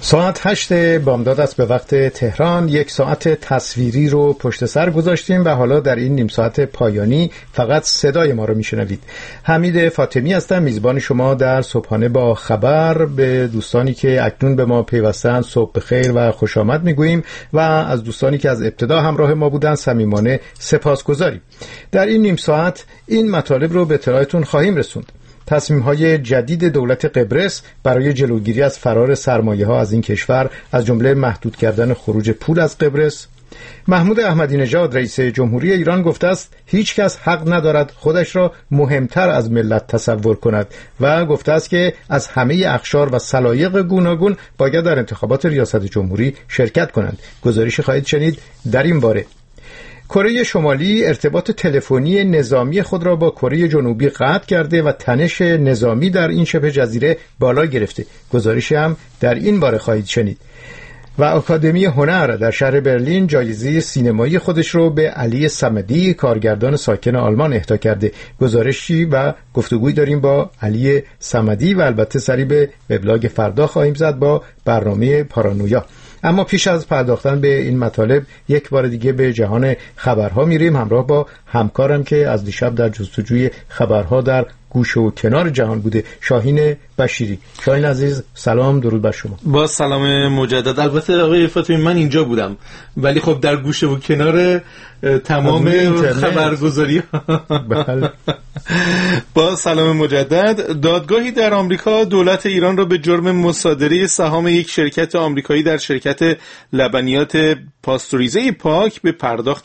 ساعت 8 بامداد است به وقت تهران. یک ساعت تصویری رو پشت سر گذاشتیم و حالا در این نیم ساعت پایانی فقط صدای ما رو میشنوید. حمید فاطمی هستم، میزبان شما در صبحانه با خبر. به دوستانی که اکنون به ما پیوستن صبح بخیر و خوش آمد میگوییم و از دوستانی که از ابتدا همراه ما بودن صمیمانه سپاسگزاریم. در این نیم ساعت این مطالب رو به اطلاعتون خواهیم رسوند. تصمیم‌های جدید دولت قبرس برای جلوگیری از فرار سرمایه‌ها از این کشور، از جمله محدود کردن خروج پول از قبرس. محمود احمدی نژاد رئیس جمهوری ایران گفته است هیچ کس حق ندارد خودش را مهمتر از ملت تصور کند و گفته است که از همه اقشار و سلایق گوناگون باید در انتخابات ریاست جمهوری شرکت کنند. گزارشی خواهید شنید در این باره. کره شمالی ارتباط تلفنی نظامی خود را با کره جنوبی قطع کرده و تنش نظامی در این شبه جزیره بالا گرفته. گزارشی هم در این باره خواهید شنید. و آکادمی هنر در شهر برلین جایزه سینمایی خودش رو به علی صمدی، کارگردان ساکن آلمان، اهدا کرده. گزارشی و گفتگوی داریم با علی صمدی و البته سری به وبلاگ فردا خواهیم زد با برنامه پارانویا. اما پیش از پرداختن به این مطالب یک بار دیگه به جهان خبرها میریم، همراه با همکارم که از دیشب در جستجوی خبرها در گوشه و کنار جهان بوده، شاهین بشیری. شاهین عزیز سلام، درود بر شما. با سلام مجدد. البته آقای فاطمی من اینجا بودم ولی خب در گوشه و کنار تمام خبرگزاری. بله. با سلام مجدد. دادگاهی در آمریکا دولت ایران را به جرم مصادره سهام یک شرکت آمریکایی در شرکت لبنیات پاستوریزه پاک به پرداخت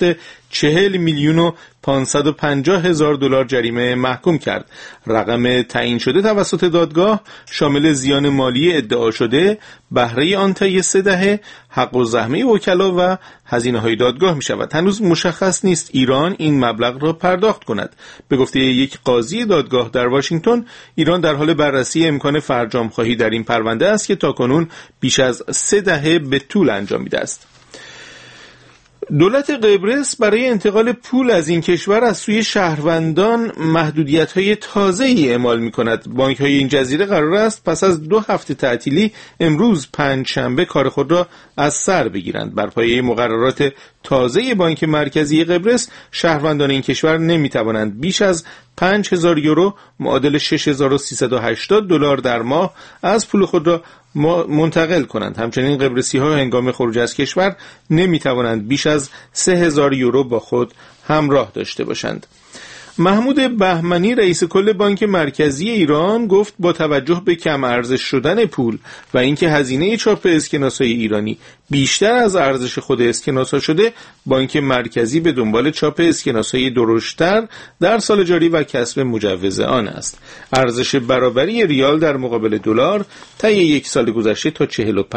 40,550,000 دلار جریمه محکوم کرد. رقم تعیین شده توسط دادگاه شامل زیان مالی ادعا شده، بهره آن طی 3 دهه، حق و زحمه وکلا و هزینه‌های دادگاه می شود. هنوز مشخص نیست ایران این مبلغ را پرداخت کند. به گفته یک قاضی دادگاه در واشنگتن، ایران در حال بررسی امکان فرجام‌خواهی در این پرونده است که تاکنون بیش از 3 دهه به طول انجامیده است. دولت قبرس برای انتقال پول از این کشور از سوی شهروندان محدودیت‌های تازه‌ای اعمال می‌کند. بانک‌های این جزیره قرار است پس از 2 هفته تعطیلی امروز پنجشنبه کار خود را از سر بگیرند. بر پایه مقررات تازه بانک مرکزی قبرس، شهروندان این کشور نمی‌توانند بیش از 5,000 یورو معادل 6,380 دلار در ماه از پول خود را منتقل کنند. همچنین قبرسی‌ها هنگام خروج از کشور نمی‌توانند بیش از 3,000 یورو با خود همراه داشته باشند. محمود بهمنی رئیس کل بانک مرکزی ایران گفت با توجه به کم ارزش شدن پول و اینکه هزینه چاپ اسکناس‌های ایرانی بیشتر از ارزش خود اسکناس‌ها شده، بانک مرکزی به دنبال چاپ اسکناس‌های درشتر در سال جاری و کسب مجوز آن است. ارزش برابری ریال در مقابل دلار طی 1 سال گذشته تا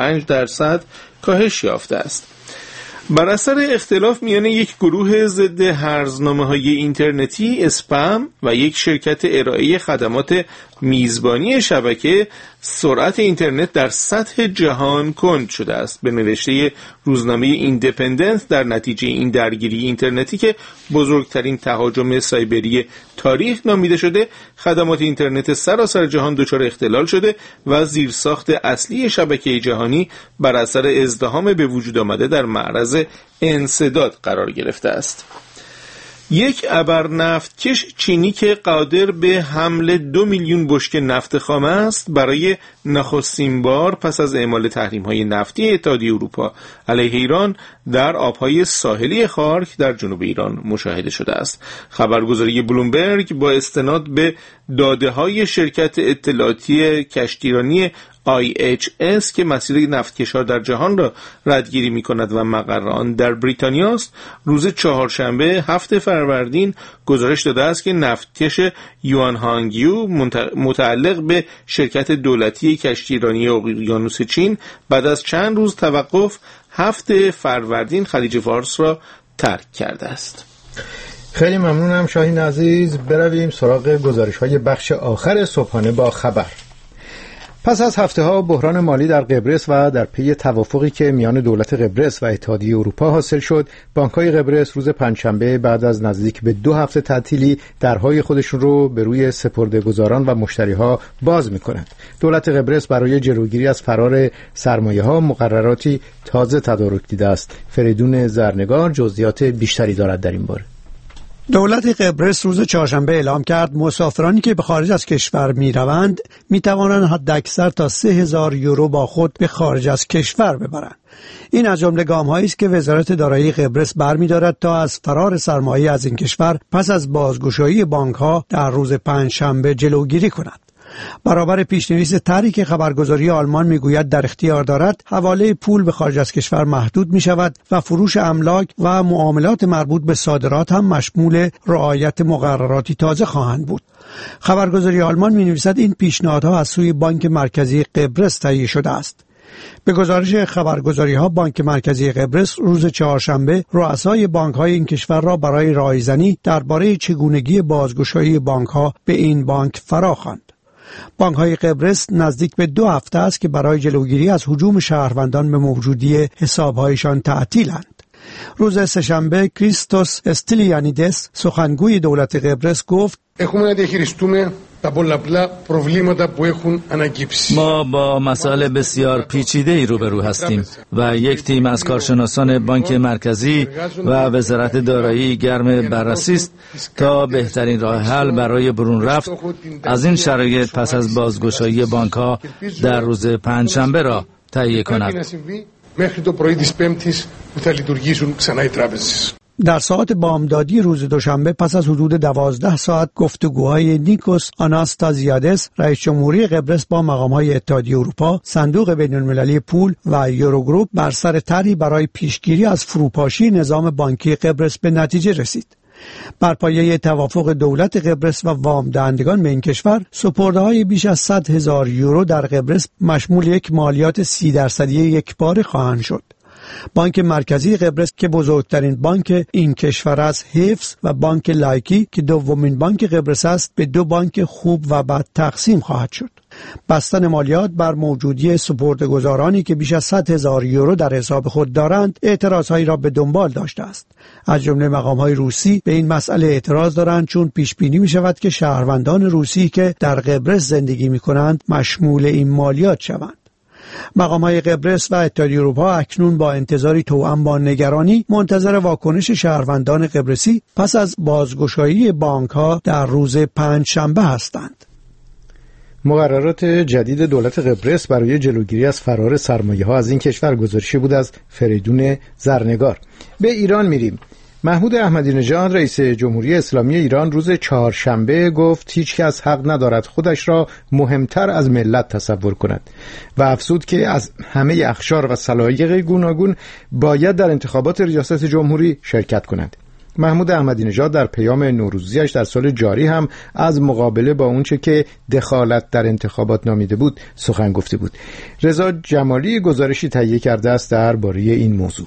45% کاهش یافته است. بر اثر اختلاف میان یک گروه ضد هرزنامه‌های اینترنتی اسپم و یک شرکت ارائه خدمات میزبانی شبکه، سرعت اینترنت در سطح جهان کند شده است. به نوشته روزنامه ایندیپندنت، در نتیجه این درگیری اینترنتی که بزرگترین تهاجم سایبری تاریخ نامیده شده، خدمات اینترنت سراسر جهان دچار اختلال شده و زیرساخت اصلی شبکه جهانی بر اثر ازدحام به وجود آمده در معرض انسداد قرار گرفته است. یک ابرنفتکش چینی که قادر به حمل 2 میلیون بشکه نفت خام است، برای نخستین بار پس از اعمال تحریم‌های نفتی اتحادیه اروپا علیه ایران در آب‌های ساحلی خارک در جنوب ایران مشاهده شده است. خبرگزاری بلومبرگ با استناد به داده‌های شرکت اطلاعاتی کشتیرانی IHS که مسیر نفتکش‌ها در جهان را ردگیری می‌کند و مقر آن در بریتانیا است، روز چهارشنبه 7 فروردین گزارش داده است که نفتکش یوان هانگیو متعلق به شرکت دولتی کشتیرانی اقیانوس چین بعد از چند روز توقف 7 فروردین خلیج فارس را ترک کرده است. خیلی ممنونم شاهین عزیز. برویم سراغ گزارش‌های بخش آخر صبحانه با خبر. پس از هفته‌ها بحران مالی در قبرس و در پی توافقی که میان دولت قبرس و اتحادیه اروپا حاصل شد، بانک‌های قبرس روز پنجشنبه بعد از نزدیک به 2 هفته تعطیلی درهای خودشون رو به روی سپرده‌گذاران و مشتری‌ها باز می‌کنند. دولت قبرس برای جلوگیری از فرار سرمایه‌ها مقرراتی تازه تدارک دیده است. فریدون زرنگار جزئیات بیشتری دارد در این باره. دولت قبرس روز چهارشنبه اعلام کرد مسافرانی که به خارج از کشور می‌روند می‌توانند حداکثر تا 3000 یورو با خود به خارج از کشور ببرند. این از جمله گام‌هایی است که وزارت دارایی قبرس برمی‌دارد تا از فرار سرمایه از این کشور پس از بازگشایی بانک‌ها در روز پنجشنبه جلوگیری کند. برابر پیشنویس طرحی که خبرگزاری آلمان میگوید در اختیار دارد، حواله پول به خارج از کشور محدود می شود و فروش املاک و معاملات مربوط به صادرات هم مشمول رعایت مقرراتی تازه خواهند بود. خبرگزاری آلمان می نویسد این پیشنهادها از سوی بانک مرکزی قبرس تهیه شده است. به گزارش خبرگزاری‌ها بانک مرکزی قبرس روز چهارشنبه رؤسای بانک‌های این کشور را برای رایزنی درباره چگونگی بازگشایی بانک‌ها به این بانک فراخواند. بانک‌های قبرس نزدیک به 2 هفته است که برای جلوگیری از هجوم شهروندان به موجودی حساب‌هایشان تعطیلند. روز سه‌شنبه کریستوس استیلیانیدس سخنگوی دولت قبرس گفت ما با مسائل بسیار پیچیده‌ای روبرو هستیم و یک تیم از کارشناسان بانک مرکزی و وزارت دارایی گرم بررسی است تا بهترین راه حل برای برون رفت از این شرایط پس از بازگشایی بانک‌ها در روز پنجشنبه را تهیه کند. در ساعت بامدادی روز دوشنبه پس از حدود 12 ساعت گفتگوهای نیکوس آناستازیادس رئیس جمهوری قبرس با مقام‌های اتحادیه اروپا، صندوق بین‌المللی پول و یوروگروپ بر سر طرحی برای پیشگیری از فروپاشی نظام بانکی قبرس به نتیجه رسید. بر پایه توافق دولت قبرس و وام دهندگان به این کشور، سپرده‌های بیش از 100,000 یورو در قبرس مشمول یک مالیات 30% یکباره خواهند شد. بانک مرکزی قبرس که بزرگترین بانک این کشور است، حفظ و بانک لایکی که دومین بانک قبرس است، به 2 بانک خوب و بد تقسیم خواهد شد. بستن مالیات بر موجودی سپرده‌گذارانی که بیش از 100,000 یورو در حساب خود دارند اعتراضهایی را به دنبال داشته است. از جمله مقام‌های روسی به این مسئله اعتراض دارند چون پیش بینی می‌شود که شهروندان روسی که در قبرس زندگی می‌کنند مشمول این مالیات شوند. مقام‌های قبرس و اتحادیه اروپا اکنون با انتظاری توأم با نگرانی منتظر واکنش شهروندان قبرسی پس از بازگشایی بانک‌ها در روز پنجشنبه هستند. مقررات جدید دولت قبرس برای جلوگیری از فرار سرمایه‌ها از این کشور گزارشی بود از فریدون زرنگار. به ایران میریم. محمود احمدی نژاد رئیس جمهوری اسلامی ایران روز چهارشنبه گفت هیچ کس حق ندارد خودش را مهمتر از ملت تصور کند و افزود که از همه اقشار و سلایق گوناگون باید در انتخابات ریاست جمهوری شرکت کنند. محمود احمدی نژاد در پیام نوروزیش در سال جاری هم از مقابله با اونچه که دخالت در انتخابات نامیده بود سخن گفته بود. رضا جمالی گزارشی تهیه کرده است درباره این موضوع.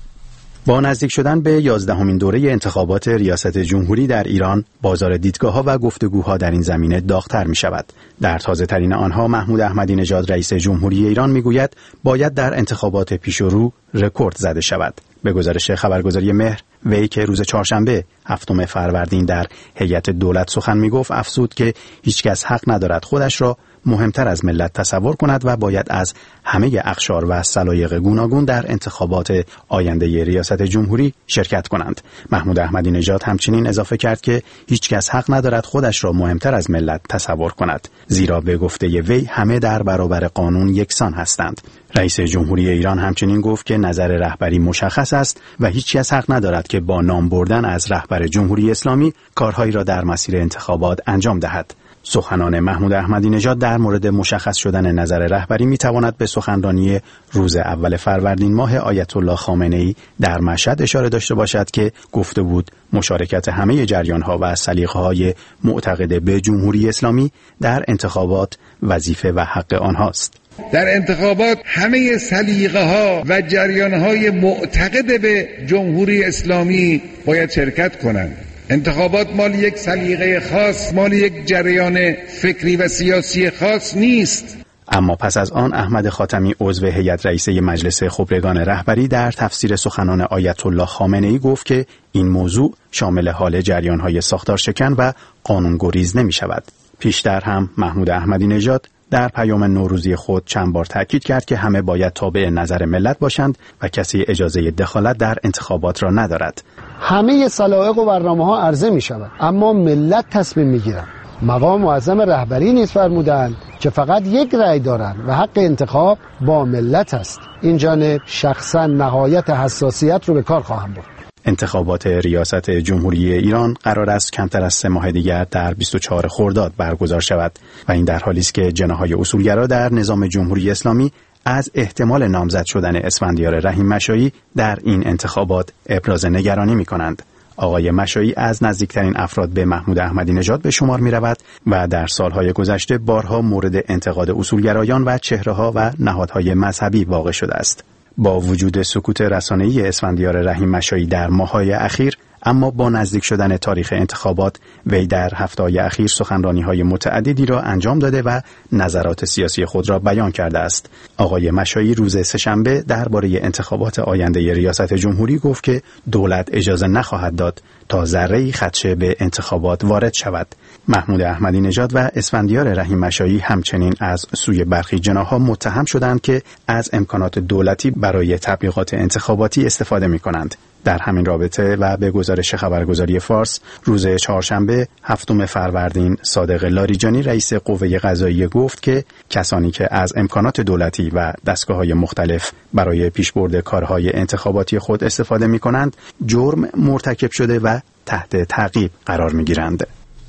با نزدیک شدن به 11مین دوره انتخابات ریاست جمهوری در ایران، بازار دیدگاه‌ها و گفتگوها در این زمینه داغ‌تر می‌شود. در تازه‌ترین آنها محمود احمدی نژاد رئیس جمهوری ایران می‌گوید باید در انتخابات پیش رو رکورد زده شود. به گزارش خبرگزاری مهر، وی که روز چهارشنبه 7 فروردین در هیئت دولت سخن می‌گفت افزود که هیچکس حق ندارد خودش را مهمتر از ملت تصور کند و باید از همه اقشار و سلایق گوناگون در انتخابات آینده ریاست جمهوری شرکت کنند. محمود احمدی نژاد همچنین اضافه کرد که هیچ کس حق ندارد خودش را مهمتر از ملت تصور کند، زیرا به گفته وی همه در برابر قانون یکسان هستند. رئیس جمهوری ایران همچنین گفت که نظر رهبری مشخص است و هیچ کس حق ندارد که با نام بردن از رهبر جمهوری اسلامی کارهایی را در مسیر انتخابات انجام دهد. سخنان محمود احمدی نژاد در مورد مشخص شدن نظر رهبری میتواند به سخنرانی روز اول فروردین ماه آیت الله خامنه‌ای در مشهد اشاره داشته باشد که گفته بود مشارکت همه جریان‌ها و سلیقه‌های معتقد به جمهوری اسلامی در انتخابات وظیفه و حق آنهاست. در انتخابات همه سلیقه‌ها و جریان‌های معتقد به جمهوری اسلامی باید شرکت کنند. انتخابات مال یک سلیقه خاص، مال یک جریان فکری و سیاسی خاص نیست. اما پس از آن احمد خاتمی عضو هیئت رئیسه مجلس خبرگان رهبری در تفسیر سخنان آیت الله خامنه‌ای گفت که این موضوع شامل حال جریان‌های ساختارشکن و قانون‌گریز نمی‌شود. پیشتر هم محمود احمدی نژاد در پیام نوروزی خود چند بار تاکید کرد که همه باید تابع نظر ملت باشند و کسی اجازه دخالت در انتخابات را ندارد. همه سلایق و برنامه‌ها عرضه می‌شود، اما ملت تصمیم می‌گیرند. مقام معظم رهبری نیز فرمودند که فقط یک رأی دارند و حق انتخاب با ملت است. این جانب شخصا نهایت حساسیت رو به کار خواهم برد. انتخابات ریاست جمهوری ایران قرار است کمتر از 3 ماه دیگر در 24 خرداد برگزار شود و این در حالی است که جناح‌های اصولگرا در نظام جمهوری اسلامی از احتمال نامزد شدن اسفندیار رحیم مشایی در این انتخابات ابراز نگرانی می‌کنند. آقای مشایی از نزدیکترین افراد به محمود احمدی نژاد به شمار می‌رود و در سالهای گذشته بارها مورد انتقاد اصولگرایان و چهره‌ها و نهادهای مذهبی واقع شده است. با وجود سکوت رسانه‌ای اسفندیار رحیم مشایی در ماه‌های اخیر، اما با نزدیک شدن تاریخ انتخابات وی در هفته‌های اخیر سخنرانی‌های متعددی را انجام داده و نظرات سیاسی خود را بیان کرده است. آقای مشایی روز سه‌شنبه درباره انتخابات آینده ریاست جمهوری گفت که دولت اجازه نخواهد داد تا ذره‌ای خدشه به انتخابات وارد شود. محمود احمدی نژاد و اسفندیار رحیم مشایی همچنین از سوی برخی جناح‌ها متهم شدند که از امکانات دولتی برای تبلیغات انتخاباتی استفاده می‌کنند. در همین رابطه و به گزارش خبرگزاری فارس روز چهارشنبه 7 فروردین صادق لاریجانی رئیس قوه قضاییه گفت که کسانی که از امکانات دولتی و دستگاه‌های مختلف برای پیشبرد کارهای انتخاباتی خود استفاده می‌کنند جرم مرتکب شده و تحت تعقیب قرار می‌گیرند.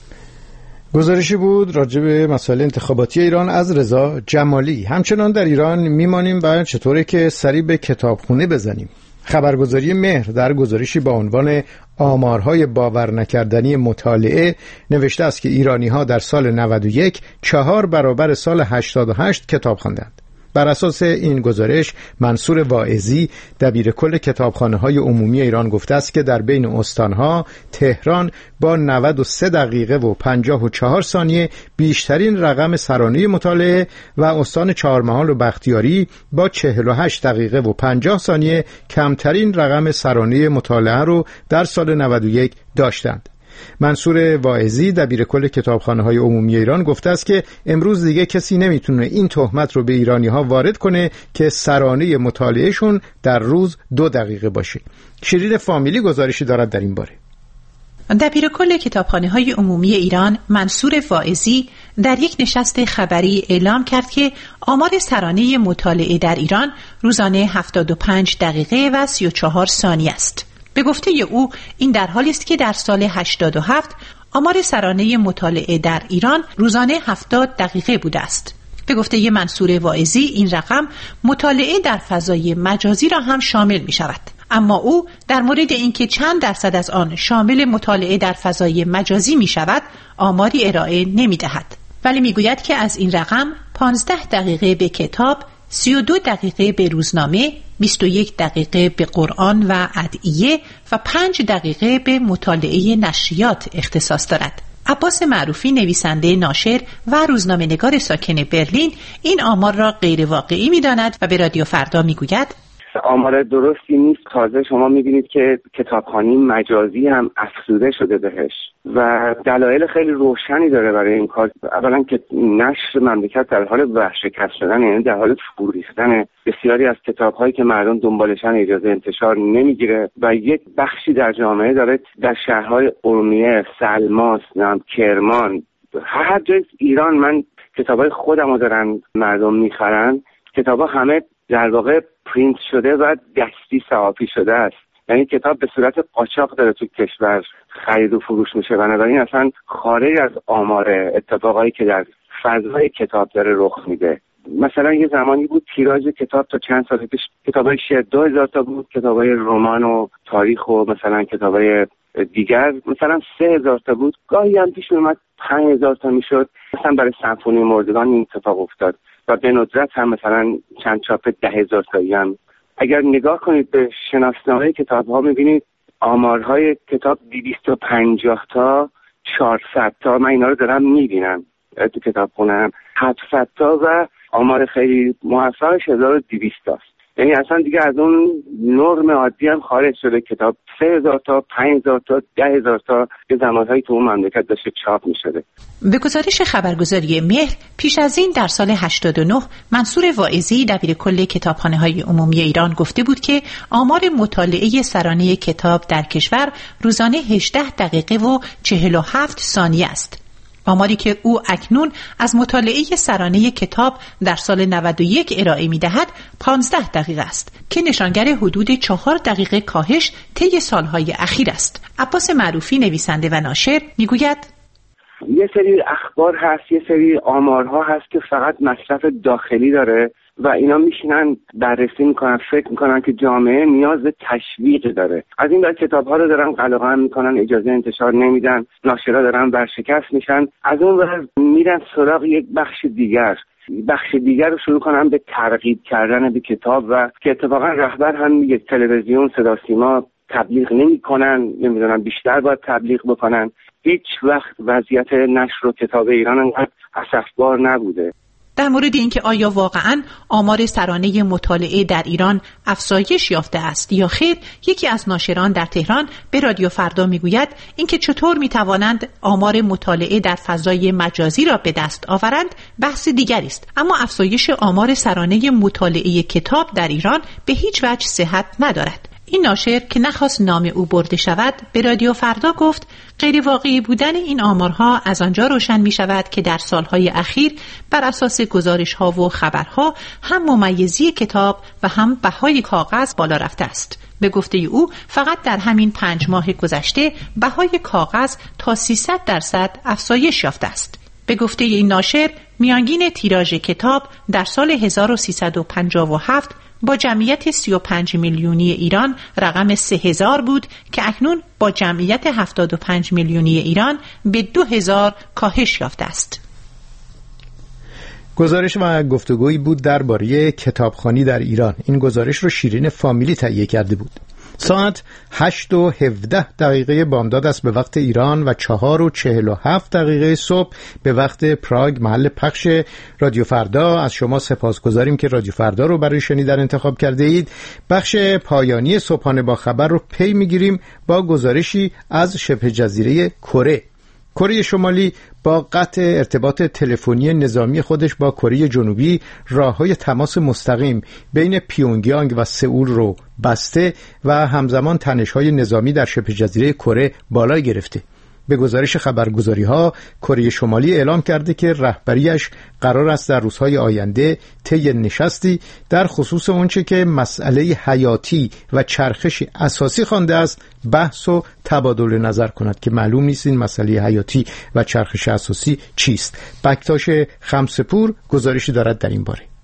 گزارشی بود راجع به مسائل انتخاباتی ایران از رضا جمالی. همچنان در ایران میمانیم و چطوره که سری به کتابخونه بزنیم. خبرگزاری مهر در گزارشی با عنوان آمارهای باور نکردنی مطالعه نوشته است که ایرانی‌ها در سال 91 4 برابر سال 88 کتاب خواندند. بر اساس این گزارش منصور واعظی دبیرکل کتابخانه‌های عمومی ایران گفته است که در بین استان‌ها تهران با 93 دقیقه و 54 ثانیه بیشترین رقم سرانه مطالعه و استان چهارمحال و بختیاری با 48 دقیقه و 50 ثانیه کمترین رقم سرانه مطالعه رو در سال 91 داشتند. منصور واعظی دبیرکل کتابخانه‌های عمومی ایران گفته است که امروز دیگه کسی نمیتونه این تهمت رو به ایرانی‌ها وارد کنه که سرانه مطالعهشون در روز 2 دقیقه باشه. شیرین فامیلی گزارشی دارد در این باره. دبیرکل کتابخانه‌های عمومی ایران منصور واعظی در یک نشست خبری اعلام کرد که آمار سرانه مطالعه در ایران روزانه 75 دقیقه و 34 ثانیه است. به گفته او این در حالی است که در سال 87 آمار سرانه مطالعه در ایران روزانه 70 دقیقه بوده است. به گفته منصور واعظی این رقم مطالعه در فضای مجازی را هم شامل می شود. اما او در مورد اینکه چند درصد از آن شامل مطالعه در فضای مجازی می شود آماری ارائه نمی دهد. ولی می گوید که از این رقم 15 دقیقه به کتاب، 32 دقیقه به روزنامه، 21 دقیقه به قرآن و ادعیه و 5 دقیقه به مطالعه نشریات اختصاص دارد. عباس معروفی نویسنده ناشر و روزنامه‌نگار ساکن برلین این آمار را غیر واقعی می‌داند و به رادیو فردا می‌گوید آمار درستی نیست. تازه شما می‌بینید که کتابخوانی مجازی هم افزوده شده بهش و دلایل خیلی روشنی داره برای این کار. اولا که نشر مملکت در حال ورشکست شدن، یعنی در حال فرو ریختن. بسیاری از کتاب‌هایی که مردم دنبالشن اجازه انتشار نمیگیره و یک بخشی در جامعه داره در شهرهای ارومیه، سلماس، کرمان، هر جای ایران من کتابای خودمو دارن مردم میخرن. کتابا همه در واقع پرینت شده و دستی صحافی شده است. یعنی کتاب به صورت قاچاق داره تو کشور خرید و فروش میشه. بنابراین اصلا خارج از آمار اتفاقایی که در فضای کتاب داره رخ میده. مثلا یه زمانی بود تیراژ کتاب تا چند سال پیش کتابای شعر 2000 تا بود، کتابای رمان و تاریخ و مثلا کتابای دیگر مثلا 3000 تا بود، گاهی هم پیش اومد 5000 تا میشد. مثلا برای سمفونی مردگان این اتفاق افتاد و به ندرت هم مثلا چند چاپ 10000 تایی هم. اگر نگاه کنید به شناسنامه کتاب ها میبینید آمارهای کتاب 250 تا 400 تا، من اینا رو دارم میبینم تو کتاب خونم، 700 تا و آمار خیلی موفقش 1200 است. یعنی اصلا دیگه از اون نرم عادی هم خارج شده. کتاب 3000 تا 5000 تا 10000 تا یه زمانهایی تو اون مملکت داشته چاپ می‌شده. به گزارش خبرگزاری مهر، پیش از این در سال 89 منصور واعظی دبیرکل کتابخانه‌های عمومی ایران گفته بود که آمار مطالعه سرانه کتاب در کشور روزانه 18 دقیقه و 47 ثانیه است. آماری که او اکنون از مطالعه سرانه کتاب در سال 91 ارائه می‌دهد 15 دقیقه است که نشانگر حدود 4 دقیقه کاهش طی سالهای اخیر است. عباس معروفی نویسنده و ناشر میگوید یه سری اخبار هست، یه سری آمارها هست که فقط مصرف داخلی داره و اینا میشینن بررسی میکنن، فکر میکنن که جامعه نیاز به تشویق داره. از این بعد کتاب‌ها رو دارن قلقم میکنن، اجازه انتشار نمیدن، ناشرا دارن ورشکست میشن. از اون ور میرن سراغ یک بخش دیگر رو شروع کنن به ترغیب کردن به کتاب و که اتفاقا رهبر هم میگه تلویزیون، صدا سیما تبلیغ نمیکنن، نمیدونم بیشتر باید تبلیغ بکنن. هیچ وقت وضعیت نشر و کتاب ایران انقدر اسفبار نبوده. در مورد اینکه آیا واقعاً آمار سرانه مطالعه در ایران افزایش یافته است یا خیر، یکی از ناشران در تهران به رادیو فردا میگوید اینکه چطور میتوانند آمار مطالعه در فضای مجازی را به دست آورند بحث دیگری است، اما افزایش آمار سرانه مطالعه کتاب در ایران به هیچ وجه صحت ندارد. این ناشر که نخواست نام او برده شود به رادیو فردا گفت غیر واقعی بودن این آمارها از آنجا روشن می شود که در سالهای اخیر بر اساس گزارش‌ها و خبرها هم ممیزی کتاب و هم بهای کاغذ بالا رفته است. به گفته او فقط در همین 5 ماه گذشته بهای کاغذ تا 300% افزایش یافته است. به گفته این ناشر میانگین تیراژ کتاب در سال 1357 با جمعیت 35 میلیونی ایران رقم 3000 بود که اکنون با جمعیت 75 میلیونی ایران به 2000 کاهش یافته است. گزارش و گفتگویی بود درباره کتابخوانی در ایران. این گزارش رو شیرین فامیلی تهیه کرده بود. ساعت 8:17 بامداد است به وقت ایران و 4:47 صبح به وقت پراگ، محل پخش رادیو فردا. از شما سپاسگزاریم که رادیو فردا رو برای شنیدن انتخاب کرده اید. بخش پایانی صبحانه با خبر رو پی میگیریم با گزارشی از شبه جزیره کره شمالی با قطع ارتباط تلفنی نظامی خودش با کره جنوبی راههای تماس مستقیم بین پیونگیانگ و سئول رو بسته و همزمان تنش‌های نظامی در شبه جزیره کره بالا گرفته. به گزارش خبرگزاری‌ها کره شمالی اعلام کرده که رهبریش قرار است در روزهای آینده طی نشستی در خصوص اونچه که مسئله حیاتی و چرخشی اساسی خوانده است بحث و تبادل نظر کند که معلوم نیست این مسئله حیاتی و چرخش اساسی چیست. بکتاش خمسپور گزارشی دارد در این باره.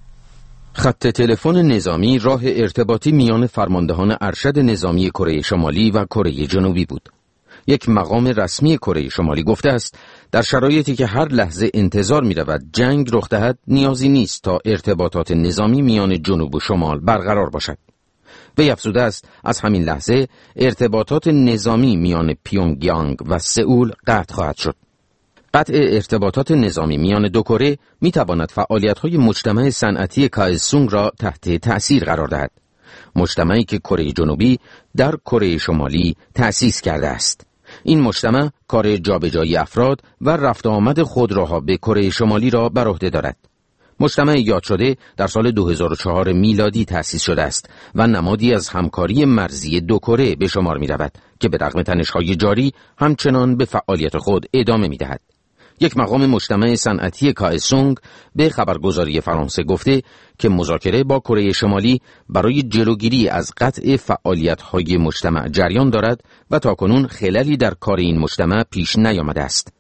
خط تلفن نظامی راه ارتباطی میان فرماندهان ارشد نظامی کره شمالی و کره جنوبی بود. یک مقام رسمی کره شمالی گفته است در شرایطی که هر لحظه انتظار می رود جنگ رخ دهد نیازی نیست تا ارتباطات نظامی میان جنوب و شمال برقرار باشد. وی افزوده است از همین لحظه ارتباطات نظامی میان پیونگیانگ و سئول قطع خواهد شد. قطع ارتباطات نظامی میان دو کره می تواند فعالیت‌های مجتمع صنعتی کائسونگ را تحت تأثیر قرار دهد. مجتمعی که کره جنوبی در کره شمالی تأسیس کرده است. این مجتمع کار جابجایی افراد و رفت آمد خودروها به کره شمالی را بر عهده دارد. مجتمع یاد شده در سال 2004 میلادی تأسیس شده است و نمادی از همکاری مرزی دو کره به شمار می رود که به رغم تنش‌های جاری همچنان به فعالیت خود ادامه می دهد. یک مقام مجتمع صنعتی کائسونگ به خبرگزاری فرانسه گفته که مذاکره با کره شمالی برای جلوگیری از قطع فعالیت‌های مجتمع جریان دارد و تاکنون خللی در کار این مجتمع پیش نیامده است.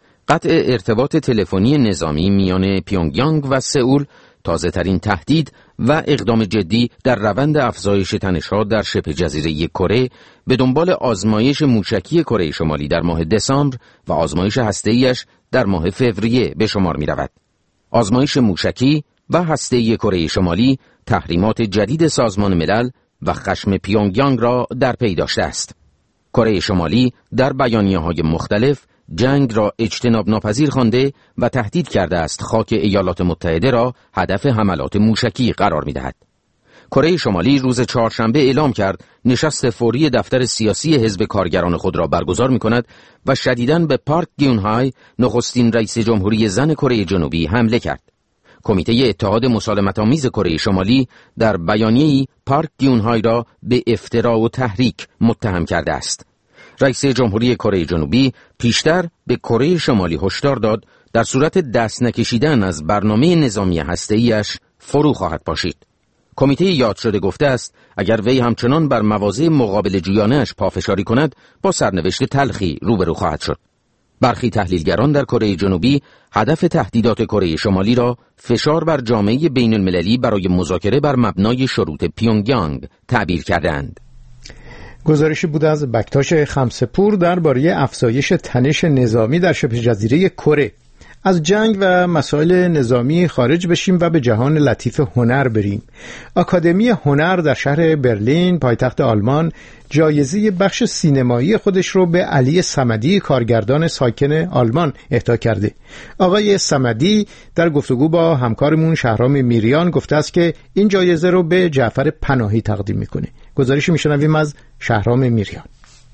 قطع ارتباط تلفنی نظامی میان پیونگیانگ و سئول تازه‌ترین تهدید و اقدام جدی در روند افزایش تنش‌ها در شبه جزیره کره به دنبال آزمایش موشکی کره شمالی در ماه دسامبر و آزمایش هسته‌ایش در ماه فوریه به شمار می‌رود. آزمایش موشکی و هسته‌ای کره شمالی تحریمات جدید سازمان ملل و خشم پیونگیانگ را در پی داشته است. کره شمالی در بیانیه‌های مختلف جنگ را اجتناب ناپذیر خوانده و تهدید کرده است خاک ایالات متحده را هدف حملات موشکی قرار می‌دهد. کره شمالی روز چهارشنبه اعلام کرد نشست فوری دفتر سیاسی حزب کارگران خود را برگزار می‌کند و شدیداً به پارک گیون-های نخستین رئیس جمهوری زن کره جنوبی حمله کرد. کمیته اتحاد مسالمت‌آمیز کره شمالی در بیانیه‌ای پارک گیون-های را به افترا و تحریک متهم کرده است. رئیس جمهوری کره جنوبی پیشتر به کره شمالی هشدار داد در صورت دست نکشیدن از برنامه نظامی هسته‌ایش فرو خواهد پاشید. کمیته یاد شده گفته است اگر وی همچنان بر مواضع مقابل جویانه‌اش پافشاری کند با سرنوشت تلخی روبرو خواهد شد. برخی تحلیلگران در کره جنوبی هدف تهدیدات کره شمالی را فشار بر جامعه بین المللی برای مذاکره بر مبنای شروط پیونگیانگ تعبیر کردند. گزارشی بود از بکتاش خمسه‌پور درباره افزایش تنش نظامی در شبه جزیره کره. از جنگ و مسائل نظامی خارج بشیم و به جهان لطیف هنر بریم. آکادمی هنر در شهر برلین پایتخت آلمان جایزه بخش سینمایی خودش رو به علی صمدی کارگردان ساکن آلمان اهدا کرده. آقای صمدی در گفتگو با همکارمون شهرام میریان گفته است که این جایزه رو به جعفر پناهی تقدیم میکنه. گزارشی میشنویم از شهرام میریان.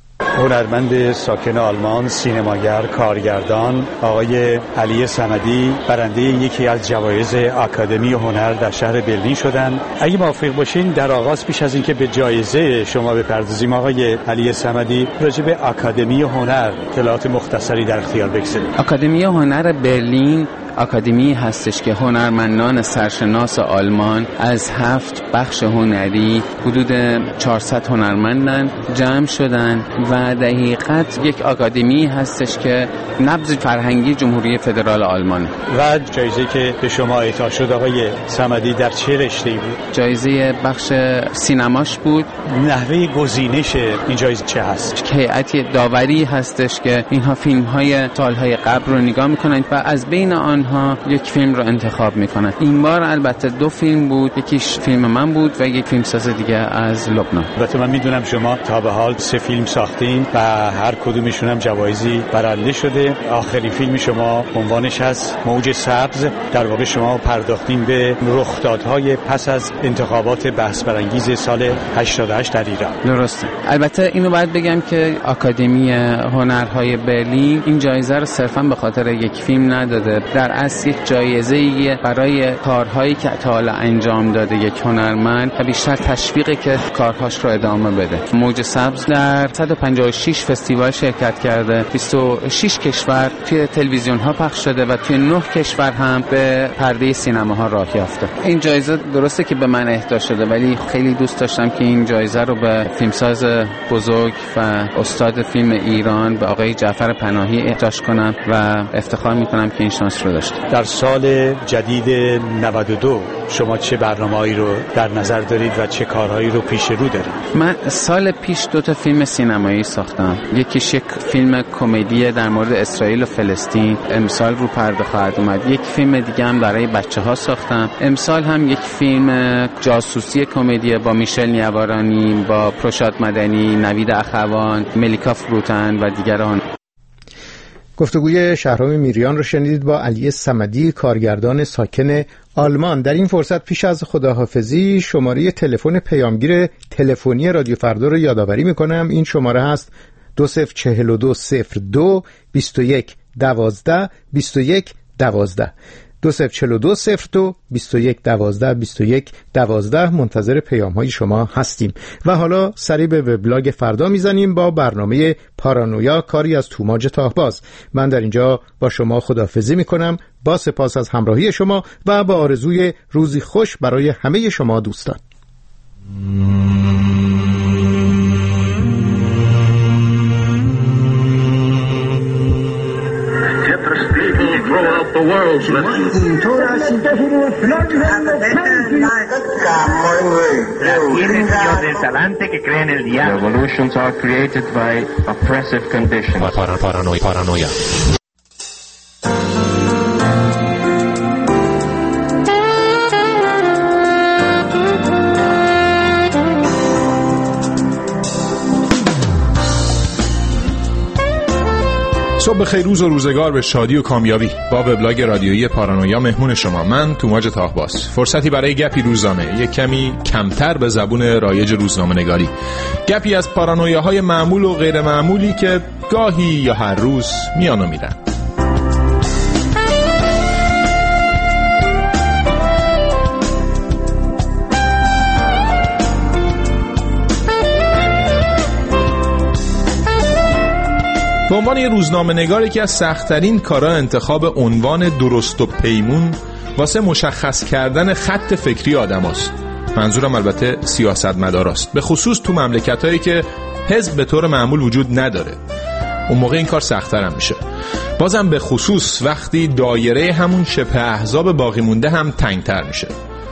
هنرمند ساکن آلمان، سینماگر، کارگردان آقای علی صمدی برنده یکی از جوایز آکادمی هنر در شهر برلین شدند. اگه موافق باشین در آغاز پیش از اینکه به جایزه شما بپردازیم آقای علی صمدی راجع به آکادمی هنر اطلاعات مختصری در اختیار بگذارید. آکادمی هنر برلین آکادمی هستش که هنرمندان سرشناس آلمان از 7 بخش هنری حدود 400 هنرمندن جمع شدن و دقیقاً یک آکادمی هستش که نبض فرهنگی جمهوری فدرال آلمان. و جایزه که به شما اعطا شد آقای صمدی در چه رشته‌ای بود؟ جایزه بخش سینماش بود. نحوه گزینش این جایزه چه هست؟ هیئتی داوری هستش که اینها فیلم‌های سال‌های قبل رو نگاه می‌کنند و از بین آنها یک فیلم رو انتخاب میکنن. این بار البته 2 فیلم بود، یکیش فیلم من بود و یک فیلم ساز دیگه از لبنان. البته من میدونم شما تا به حال 3 فیلم ساختین و هر کدومشون هم جوایزی برنده شده. آخرین فیلم شما عنوانش هست موج سبز. در واقع شما پرداختین به رخدادهای پس از انتخابات بحث برانگیز سال 88 در ایران. درسته. البته اینو باید بگم که آکادمی هنرهای برلین این جایزه رو صرفا به خاطر یک فیلم نداده، در اصل یک جایزه برای کارهایی که تا حالا انجام داده یک هنرمند و بیشتر تشویقی که کارهاش رو ادامه بده. موج سبز در 156 فستیوال شرکت کرده، 26 کشور توی تلویزیون ها پخش شده و توی 9 کشور هم به پرده سینماها راه یافته. این جایزه درسته که به من اهدا شده ولی خیلی دوست داشتم که این جایزه رو به فیلمساز بزرگ و استاد فیلم ایران به آقای جعفر پناهی اهداش کنم و افتخار میکنم که این شانس رو داشتم. در سال جدید 92 شما چه برنامه‌ای رو در نظر دارید و چه کارهایی رو پیش رو دارید؟ من سال پیش 2 تا فیلم سینمایی ساختم. یکیش یک فیلم کمدی در مورد اسرائیل و فلسطین، امسال رو پرده خواهد اومد. یک فیلم دیگه هم برای بچه‌ها ساختم. امسال هم یک فیلم جاسوسی کمدی با میشل نیاورانی، با پروشاد مدنی، نوید اخوان، ملیکا فروتن و دیگران. گفتگوی شهرام میریان رو شنیدید با علی صمدی کارگردان ساکن آلمان. در این فرصت پیش از خداحافظی شماره تلفن پیامگیر تلفنی رادیو فردا رو یادآوری میکنم. این شماره هست 204202 21 12 21 12 204202 21 12 21 12. منتظر پیام های شما هستیم. و حالا سری به وبلاگ فردا میزنیم با برنامه پارانویا، کاری از توماج تاهباز. من در اینجا با شما خداحافظی میکنم با سپاس از همراهی شما و با آرزوی روزی خوش برای همه شما دوستان. The world's Revolutions are created by oppressive conditions. Paranoia. صبح بخیر، روز و روزگار به شادی و کامیابی. با وبلاگ رادیویی پارانویا مهمون شما من توماج تاهباس. فرصتی برای گپی روزانه، یک کمی کمتر به زبون رایج روزنامه‌نگاری. گپی از پارانویاهای معمول و غیر معمولی که گاهی یا هر روز میان و میرن. به عنوان یه روزنامه‌نگار یکی از سخت‌ترین کارا انتخاب عنوان درست و پیمون واسه مشخص کردن خط فکری آدماست. منظورم البته سیاستمداراست، به خصوص تو مملکتایی که حزب به طور معمول وجود نداره. اون موقع این کار سخت‌تر هم میشه. بازم به خصوص وقتی دایره همون شبه احزاب باقی مونده هم تنگ‌تر میشه.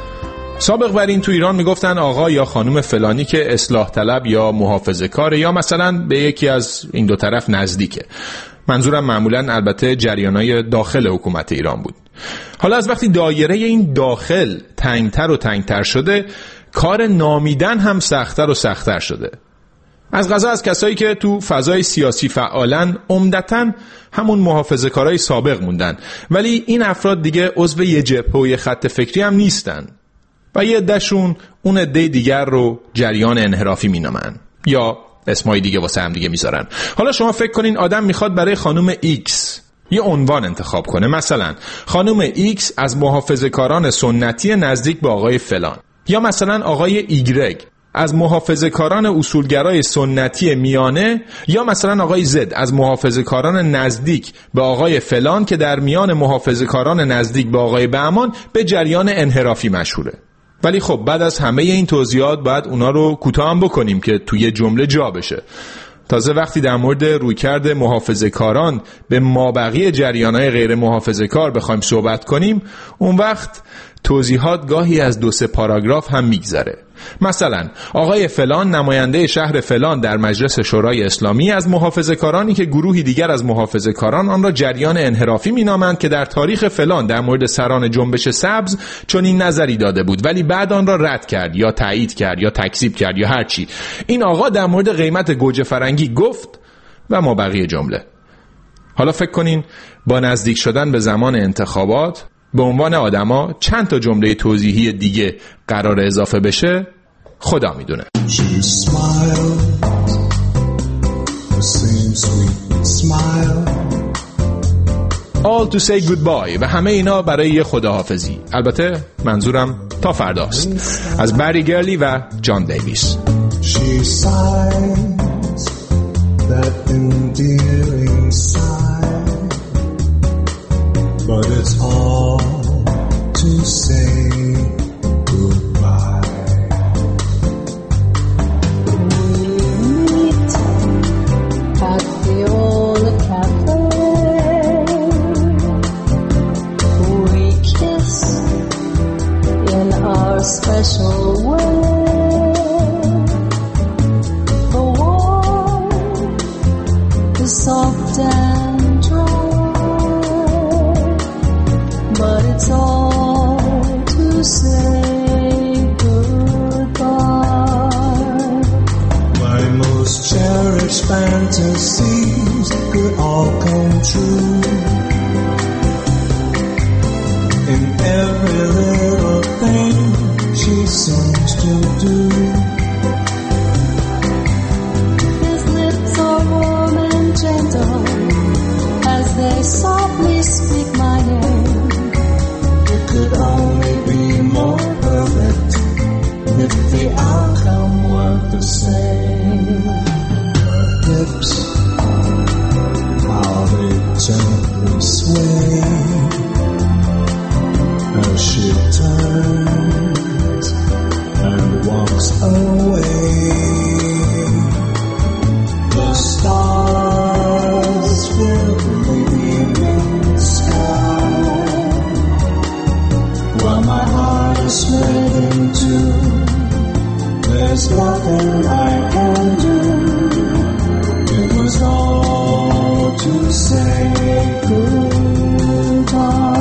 سابق بر این تو ایران میگفتن آقا یا خانم فلانی که اصلاح طلب یا محافظه کاره یا مثلا به یکی از این دو طرف نزدیکه. منظورم معمولا البته جریانای داخل حکومت ایران بود. حالا از وقتی دایره این داخل تنگتر و تنگتر شده، کار نامیدن هم سختتر و سختتر شده. از قضا از کسایی که تو فضای سیاسی فعالن عمدتاً همون محافظه کارای سابق موندن، ولی این افراد دیگه عضو یه جبهه و یه خط فکری هم نیستن و یه عده‌شون اون عده دیگر رو جریان انحرافی مینامن یا اسمای دیگه واسه هم دیگه میذارن. حالا شما فکر کنین آدم میخواد برای خانم ایکس یه عنوان انتخاب کنه، مثلا خانم ایکس از محافظه‌کاران سنتی نزدیک به آقای فلان، یا مثلا آقای ایگرگ از محافظه‌کاران اصولگرای سنتی میانه، یا مثلا آقای زد از محافظه‌کاران نزدیک به آقای فلان که در میان محافظه‌کاران نزدیک به آقای بهمان به جریان انحرافی مشهوره. ولی خب بعد از همه این توضیحات باید اونا رو کوتاه هم بکنیم که توی جمله جا بشه. تازه وقتی در مورد رویکرد محافظه‌کاران به مابقی جریان‌های غیر محافظه‌کار بخوایم صحبت کنیم، اون وقت توضیحات گاهی از 2-3 پاراگراف هم میگذره. مثلا آقای فلان نماینده شهر فلان در مجلس شورای اسلامی از محافظه‌کارانی که گروهی دیگر از محافظه‌کاران آن را جریان انحرافی مینامند که در تاریخ فلان در مورد سران جنبش سبز چنین نظری داده بود ولی بعد آن را رد کرد یا تایید کرد یا تکذیب کرد یا هر چی. این آقا در مورد قیمت گوجه فرنگی گفت و ما بقیه جمله. حالا فکر کنین با نزدیک شدن به زمان انتخابات به عنوان آدما چند تا جمله توضیحی دیگه قرار اضافه بشه، خدا میدونه. All to say goodbye و همه اینا برای یه خداحافظی. البته منظورم تا فرداست. از بری گرلی و جان دیویس. She sighs that endearing sigh, but it's all to say goodbye. We meet at the old cafe. We kiss in our special way. The warm, the soft and dry, but it's all to say goodbye. My most cherished fantasies could all come true. In every little thing she seems to do. His lips are warm and gentle as they softly speak my name. It could only be more perfect if the outcome were the same. Her hips, how they gently sway as she turns and walks away. The stars fill the evening sky while my heart is split in two. There's nothing I can do. It was all to say goodbye.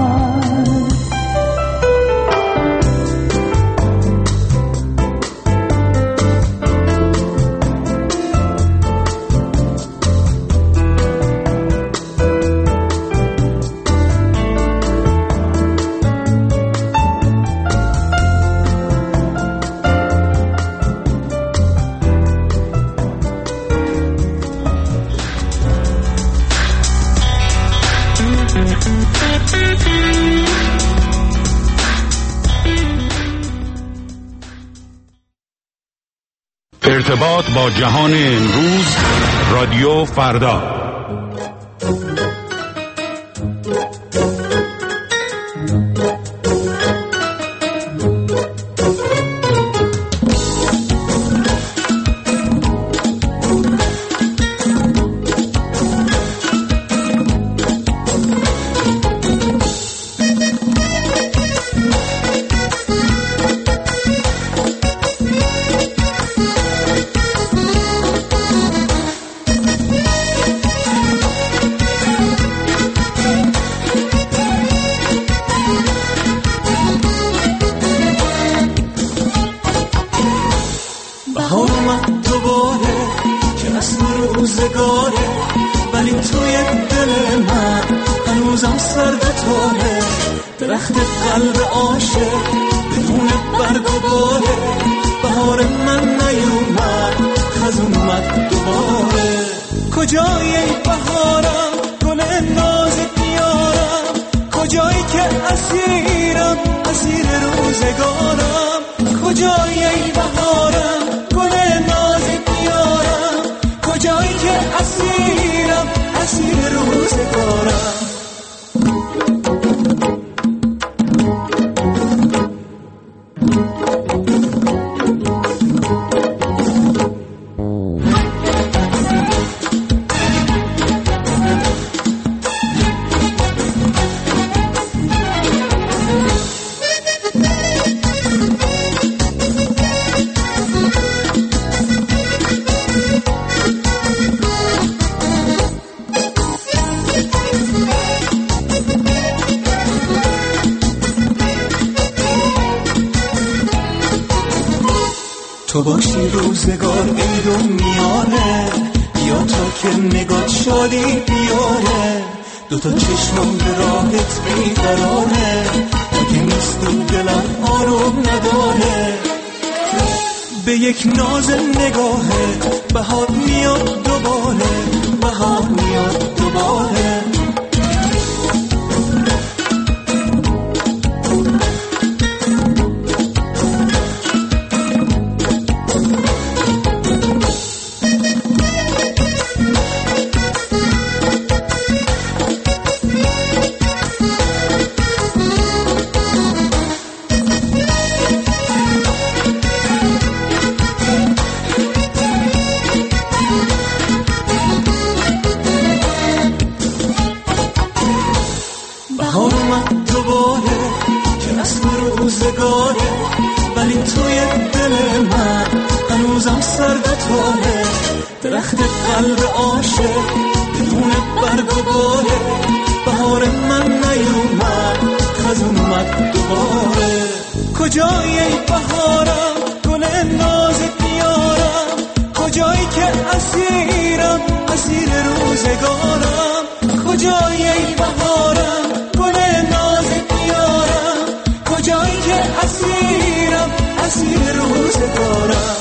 ارتباط با جهان امروز، رادیو فردا. تو باشی روزگار عید و میاره، یا تا که نگات شادی بیاره، دوتا چشمم به راحت بیقراره، اگه نیستی دلم آروم نداره. به یک ناز نگاهت بهار میاد دوباره، بهار میاد دوباره. درخت قلب عاشق بدون برگ و باره، بهار من نیومد خزون اومد دوباره. کجایی ای بهارم گل نازت بیارم، کجایی که اسیرم اسیر روزگارم. کجایی ای بهارم گل نازت بیارم، کجایی که اسیرم اسیر روزگارم.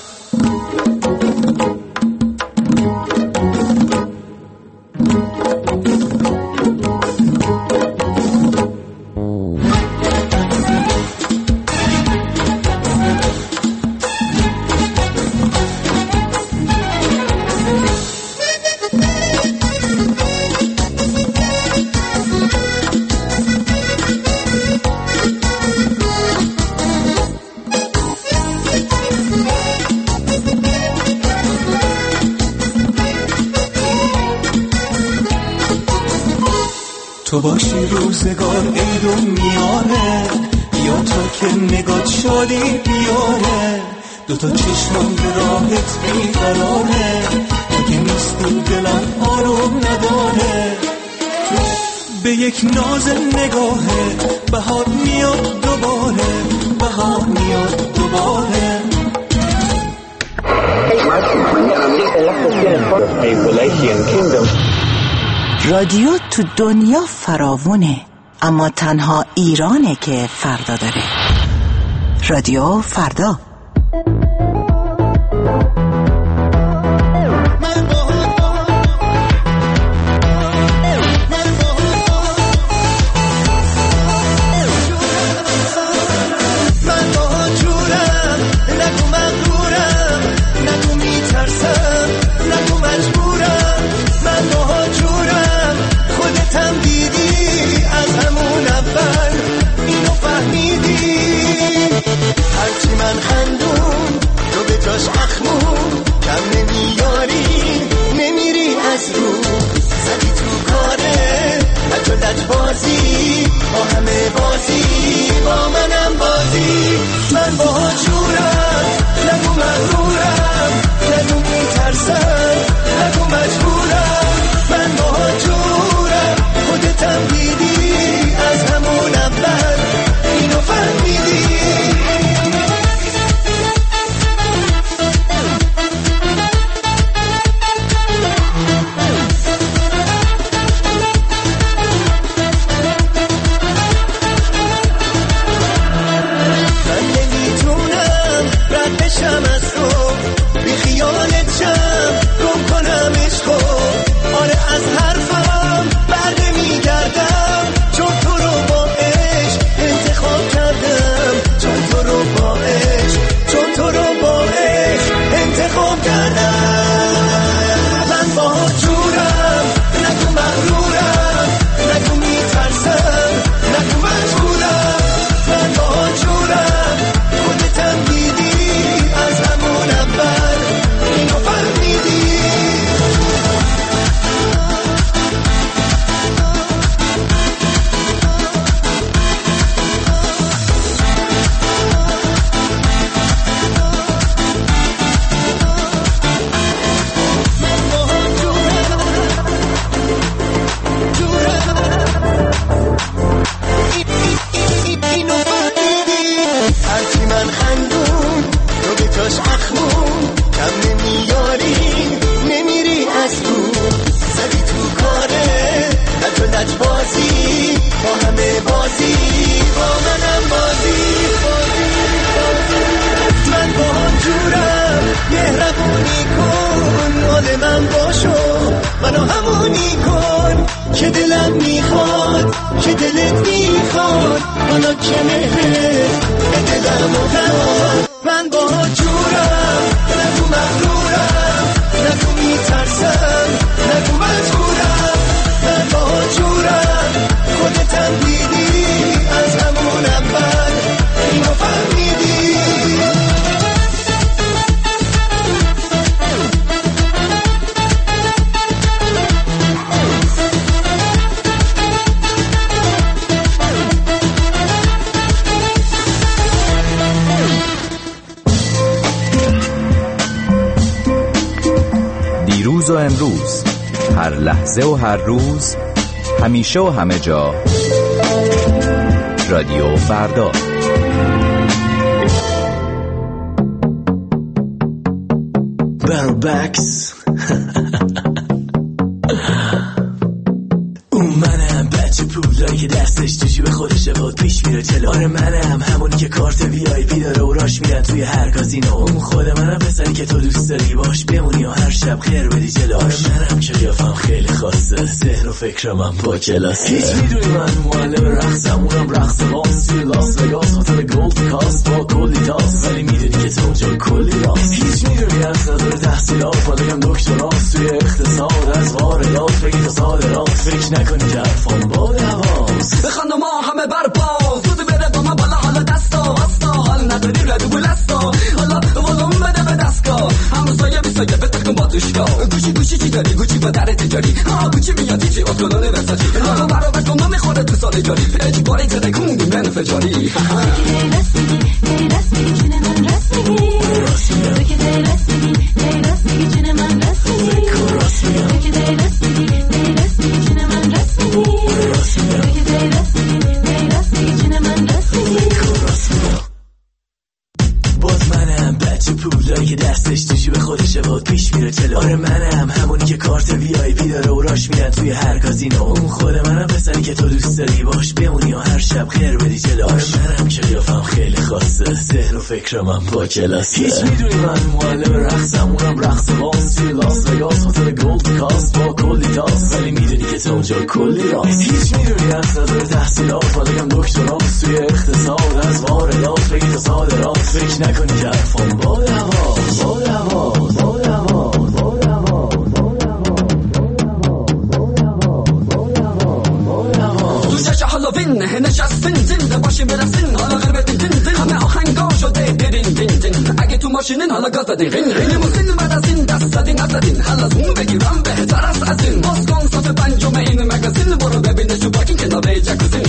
تو باشی روزگار عید و میاره، یا تا که نگات شادی بیاره، دوتا چشمم به راحت بیقراره، اگه نیستی دلم آروم نداره. به یک ناز نگاهت بهار میاد دوباره، بهار میاد دوباره. رادیو تو دنیا فراوونه، اما تنها ایرانه که فردا داره. رادیو فردا. نشم از تو، بی خیالت شم گم کنم عشقو. آره از حرفم بر نمیگردم، چون تو رو با عشق انتخاب کردم، چون تو رو با عشق، چون تو رو با عشق انتخاب کردم. من با جورم، نگو مغرورم، نگو میترسم، نگو مجبورم. من با جورم، خودتم دیدی از همون اول اینو فهمیدی. هرچی من خندون رو به تاش اخمون، کم نمیاری نمیری از تو. زدی تو کاره لج بازی، با همه بازی، با منم بازی. من با جورم مهربونی کن، مال من باشو منو همونی کن که دلم میخواد، که دلت میخواد. حالا که مهرت به دلم افتاد. من با جورم، نگو مغرورم، نگو میترسم، نگو مجبورم. من با جورم، خودتم دیدی از همون اول اینو فهمیدی. دیروز و امروز، هر لحظه و هر روز، همیشه و همه جا، رادیو فردا. بربکس اون منم بچه پولایی که دستش تو جیب خودشه باد پیش میره جلو. آره منم همونی که کارت وی آی پی داره و راش میرن توی هر کازینو. اون خود منم پسری که تو دوست داری باش بمونی و هر شب خیر بدی جلو. آره منم که قیافم خیلی خاصه، ذهن و فکرم هم با کلاسه. هیچ میدونی من معلم رقصم، اونم رقص خاص توی لاس وگاس، هتل گولد کاست با کلی تاس. ولی میدونی که تو اونجا کلی راست. هیچ میدونی از نظر تحصیلات بالگم دکتراست توی اقتصاد، از واردات بگی تا صادرات. فکر نکنی که حرفان باد هواست. بخند ما همه برپا زود بره با ما بالا، حالا دستا واستا حال نداری ردو بلستا. حالا ولوم بده به دستگاه، هم روزای بیسایه بترکن با دوشگاه. گوشی چی داری؟ گوچی با در تجاری، گوچی میاد چی اصولانه وسطی. حالا برا بس ما میخوره تو سال جاری، اجباری ترکوندی من فجاری. باز منم بچه پولایی که دستش تو جیب خودشه باد پیش میره جلو. آره منم همونی که کارت وی آی پی داره و راش میرن توی هر کازینو. اون خود منم پسری که تو دوست داری باش بمونی و هر شب خیر بدی جلو. آره منم که قیافم خیلی خاصه، ذهن و فکرم هم با کلاسه. هیچ میدونی من معلم رقصم، اونم رقص خاص توی لاس وگاس، هتل گولد کاست با کلی تاس. ولی میدونی که تو اونجا کلی راست. هیچ میدونی از نظر تحصیلات بالگم دکتراست توی اقتصاد، از واردات بگی تا صادرات. فکر نکنی که حرفان باد هواست، باد هواست، باد هواست، باد هواست. تو جشن هالووین نشستین زنده باشیم برسین، حالا غیر بدین دین همه آهنگا شده برین دین دین. اگه تو ماشینین حالا گاز بدین غین غین موسین بعد از این دست زدین نزدین. حالا از اون بگیرم بهتر است از این. باز کن صف پنجم این مگزین، برو ببینه تو پاکین کنار جکوزین.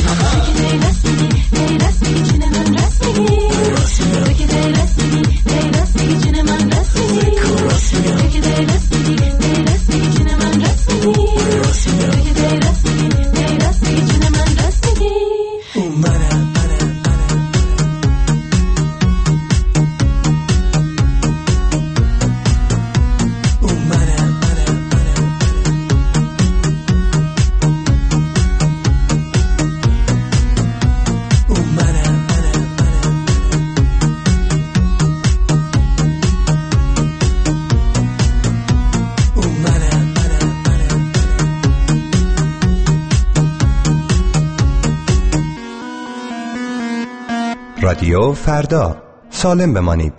رادیو فردا، سالم بمانید.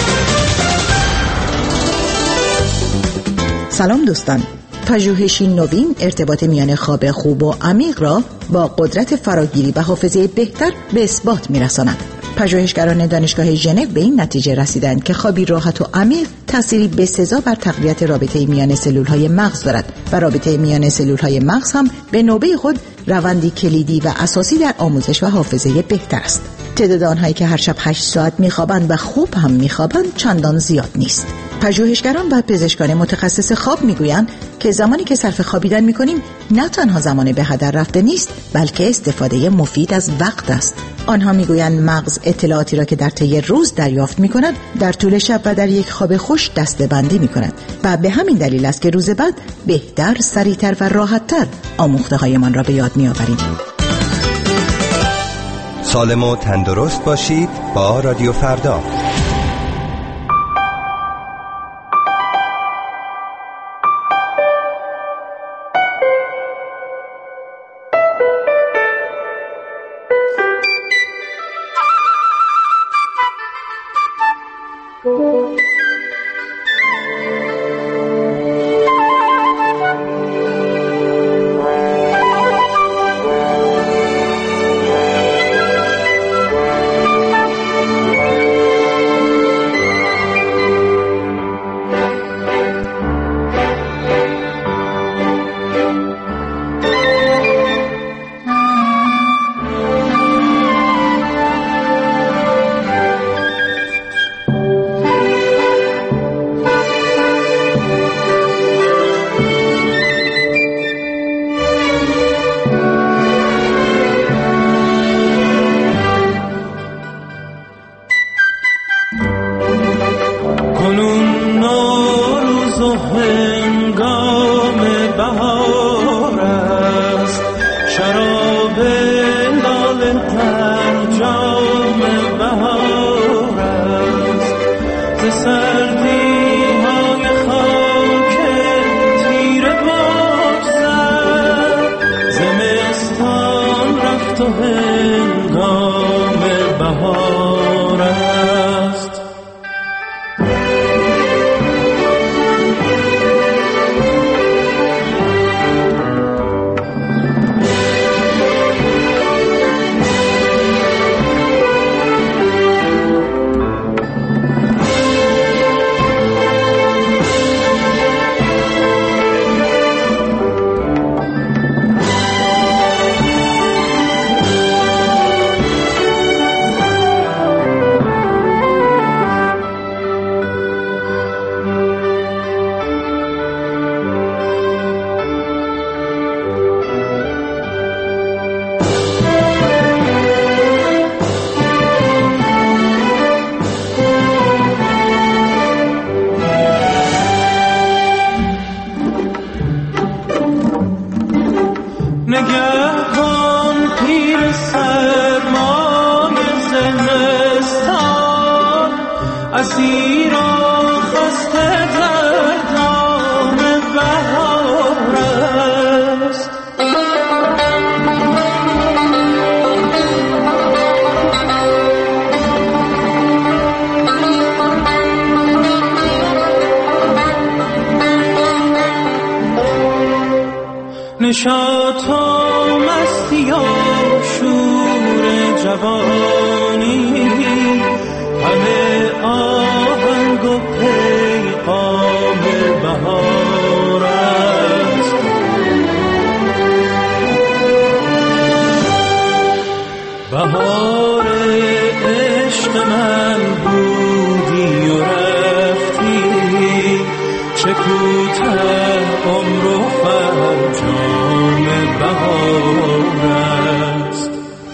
سلام دوستان. پژوهشی نوین ارتباط میان خواب خوب و عمیق را با قدرت فراگیری و حافظه بهتر به اثبات می‌رساند. پژوهشگران دانشگاه ژنو به این نتیجه رسیدند که خوابی راحت و عمیق تأثیری بسزا بر تقویت رابطه میان سلول‌های مغز دارد و رابطه میان سلول‌های مغز هم به نوبه خود روندی کلیدی و اساسی در آموزش و حافظه بهتر است. تعداد آنهایی که هر شب 8 ساعت میخوابند و خوب هم میخوابند چندان زیاد نیست. پژوهشگران و پزشکان متخصص خواب میگویند که زمانی که صرف خوابیدن میکنیم نه تنها زمان به هدر رفته نیست، بلکه استفاده مفید از وقت است. آنها میگویند مغز اطلاعاتی را که در طی روز دریافت میکند در طول شب و در یک خواب خوش دسته‌بندی میکند و به همین دلیل است که روز بعد بهتر، سریعتر و راحتتر آموخته هایمان را به یاد میآوریم. سالم و تندرست باشید با رادیو فردا. نشاط و مستی و شور جوانی، همه آهنگ و پیغام بهار است. بهار عشق من بودی و رفتی، چه کوته عمر و فرجام بهار است.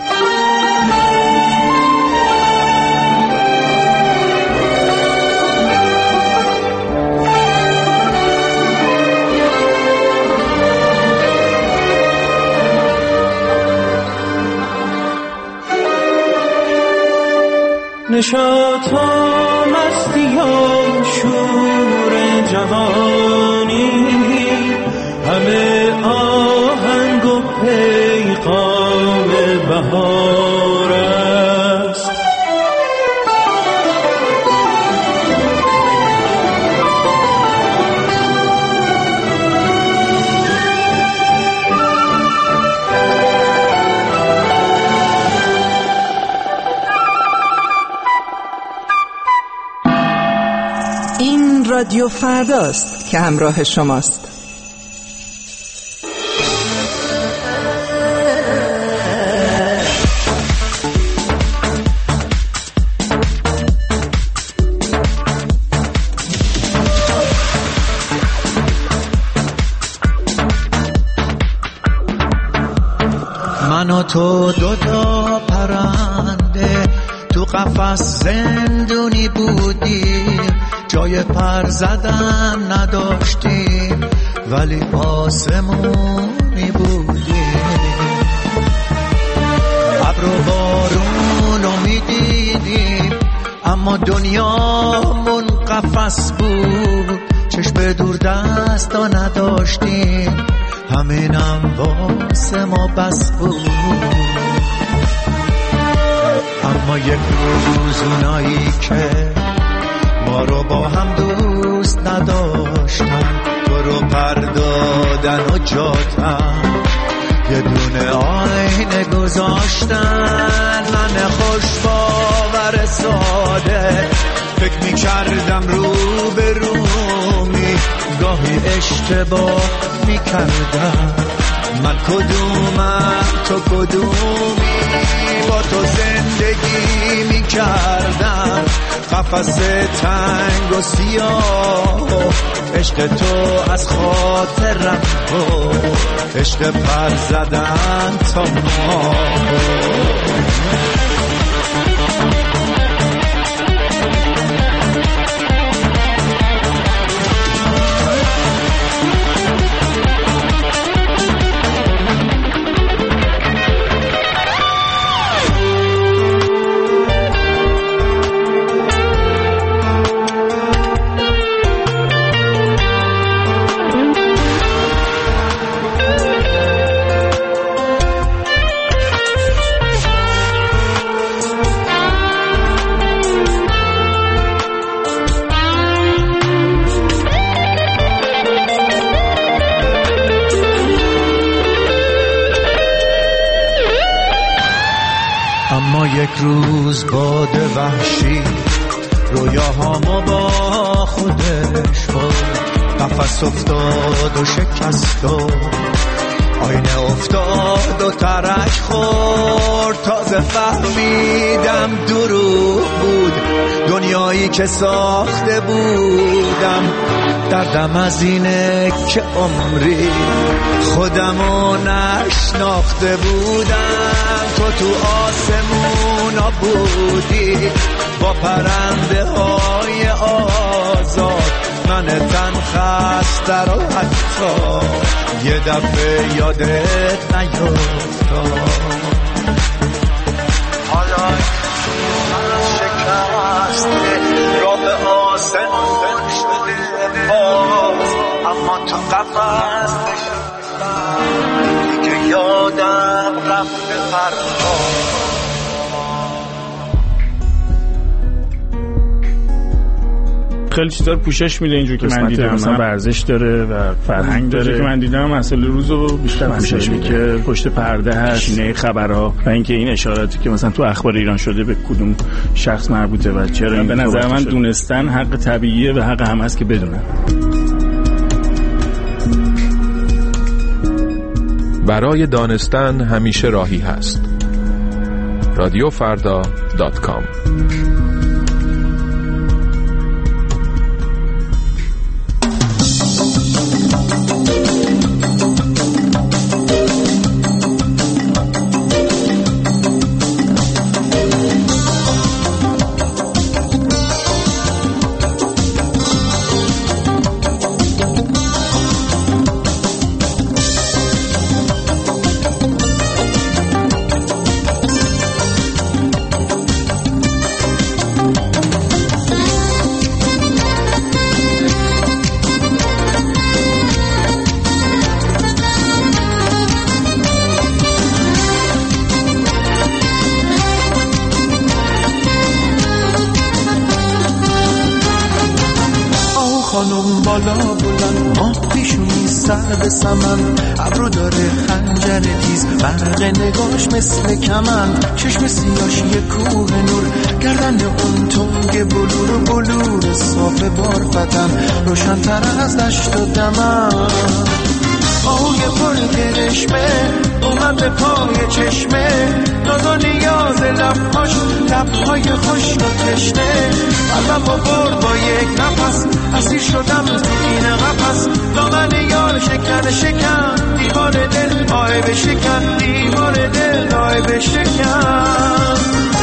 نشاط و مستی و شور جوانی، همه آهنگ و پیغام بهار است. این رادیو فرداست که همراه شماست. من و تو دوتا پرنده تو قفس زندونی بودیم، جای پر زدن نداشتیم ولی آسمونی بودیم. ابر و بارون رو میدیدیم اما دنیامون قفس بود، چشم دور دستا نداشتیم همینم واسه ما بس بود. اما یک روز اونایی که ما رو با هم دوست نداشتن تو رو پردادن و جاتن، یه دونه آینه گذاشتن. من خوش باور ساده فکر میکردم رو به رومی، گاهی اشتباه میکردم. من کدومم تو کدومی، با تو زندگی میکردم قفس تنگ و سیاه. عشق تو از خاطرم بود، عشق پر زدن تا ما. اما یک روز باد وحشی رویاهامو با خودش برد، قفس افتاد و شکست و آینه افتاد و ترک خورد. تازه فهمیدم دروغ بود دنیایی که ساخته بودم. دردم از اینه که عمری خودمو نشناخته بودم. تو آسمونا بودی با پرنده های آزاد، من تن خسته رو حتی یه دفعه یادت نیفتاد. حالا شکسته را به آسمون شده باز، اما تو قفس نشستم دیگه یادم رفته فردا. خیلی چیزا رو پوشش میده اینجور که من دیدم، مثلا ورزش داره و فرهنگ داره که من دیدم. مسئله روزو بیشتر پوشش میده که پشت پرده هست، شینه خبرها و اینکه این اشاراتی که مثلا تو اخبار ایران شده به کدوم شخص مربوطه و چرا. به نظر من دونستن حق طبیعیه و حق هم هست که بدونن. برای دانستن همیشه راهی هست. radiofarda.com. خانم بالا بلند ماه پیشونی سر به سمن، ابرو داره خنجر تیز برق نگاش مثل کمن، چشم سیاش یه کوه نور، گردن اون تنگ بلور بلور بلور صاف بارفتم روشن‌تر از دشت و دمن آهوی پر کرشمه اومد به پای چشمه ناز و نیاز لبهاش لبهای خشک و تشنه قلبم رو برد با یک نفس اسیر شدم تو این قفس دامن یار شکن شکن دیوار دل آی بشکن دیوار دل آی بشکن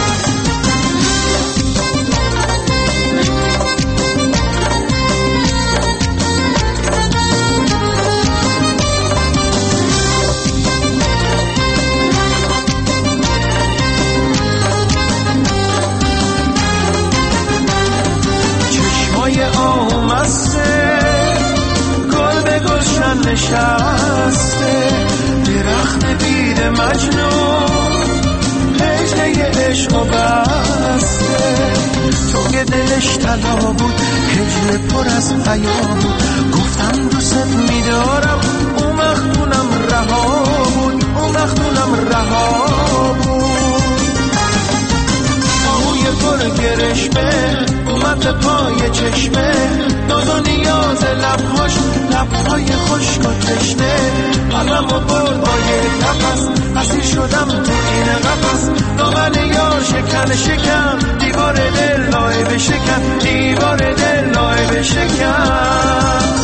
آمسته گل به گلشن نشسته درخت بید مجنون هجله عشق و بسته تو که دلش طلا بود هجله پر از حیا بود گفتم دوست میدارم اون مختونم رها بود اون مختونم رها بود آهوی پر گرشمه اومد پای چشمه ناز و نیاز لبهاش لبهای خشک و تشنه قلبم و برد با یک نفس اسیر شدم تو این قفس دامن یار شکن شکن دیوار دل لای بشکن دیوار دل لای بشکن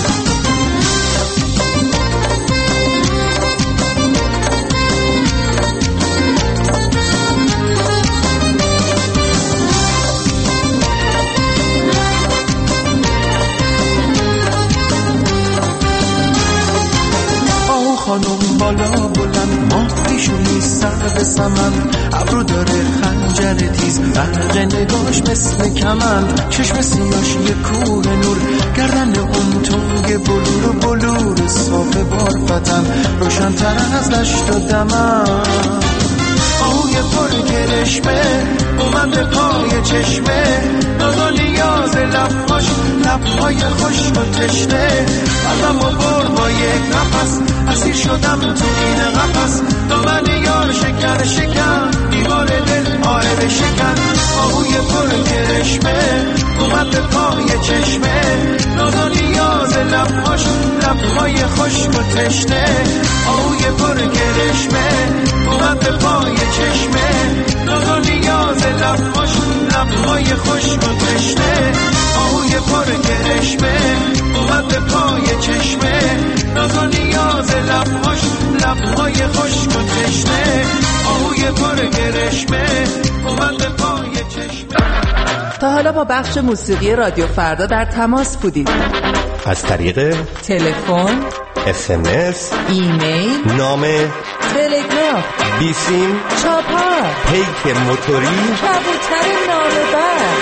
خانم بالا بلند ماه پیشونی سر به سمن ابرو داره خنجر تیز برق نگاش مثل کمند چشم سیاش یه کوه نور گردن اون تنگ بلور و بلور صاف بارفتن روشن‌تر از دشت و دمن آهوی پر کرشمه اومد به پای چشمه ناز و نیاز لبهاش لبهای خشک و تشنه قلبم رو برد با یک نفس اسیر شدم تو این قفس دامن یار شکن شکن دیوار دل آره بشکن آهوی پر کرشمه اومد به پای چشمه ناز و نیاز لبهاش لبهای خشک و تشنه آهوی پر کرشمه اومد به پای چشمه ناز و نیاز لبهاش لبهای خشک و تشنه آهوی پر کرشمه اومد به پای چشمه ناز و نیاز لبهاش لبهای خشک و تشنه آهوی پر کرشمه اومد به پای چشمه. تا حالا با بخش موسیقی رادیو فردا در تماس بودید؟ از طریق تلفن، SMS، ایمیل، نامه، تلگراف، بیسیم، چاپار، پیک موتوری، کبوتر نامه‌بر.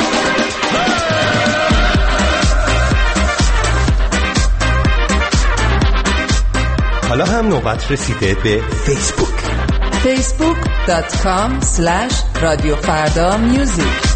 حالا هم نوبت رسیده به فیسبوک. facebook.com/radiofardamusic.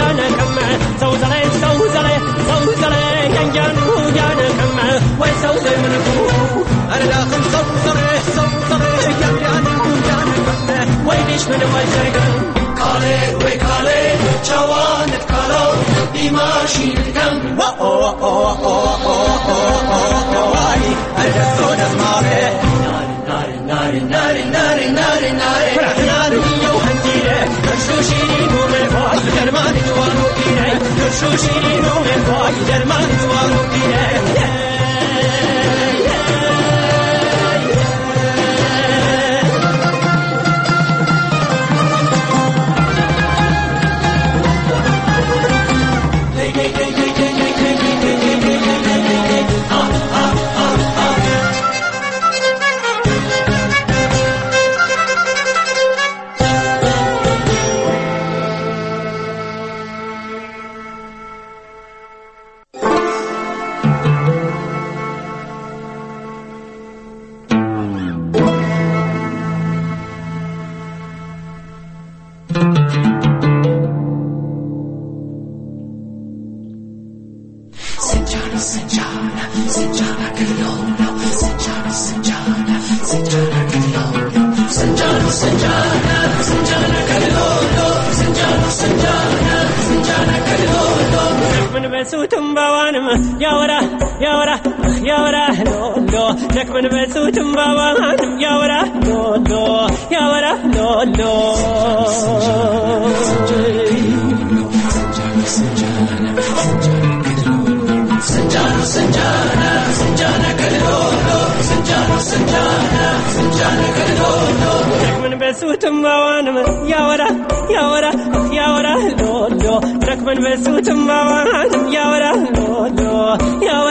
جانا كم سوزلي سوزلي سوزلي جنجانو جانا كم وسوزي منكو أنا داخل سوزلي سوزلي جنجانو جانا كم ويديش من وجهكم كالي وكالي جوانب كالو بماشي الكم واي الجسود اسماري ناري ناري ناري ناري ناري ناري يو هنديري كرشوشي نومي فاي درماني جوانو كيري كرشوشي نومي فاي درماني جوانو كيري من بسوت بابان يا ورا لولو يا ورا لولو سنجانا سنجانا سنجانا كلولو سنجانا سنجانا سنجانا كلولو من بسوت بابان يا ورا يا ورا يا ورا لولو من بسوت بابان يا ورا لولو يا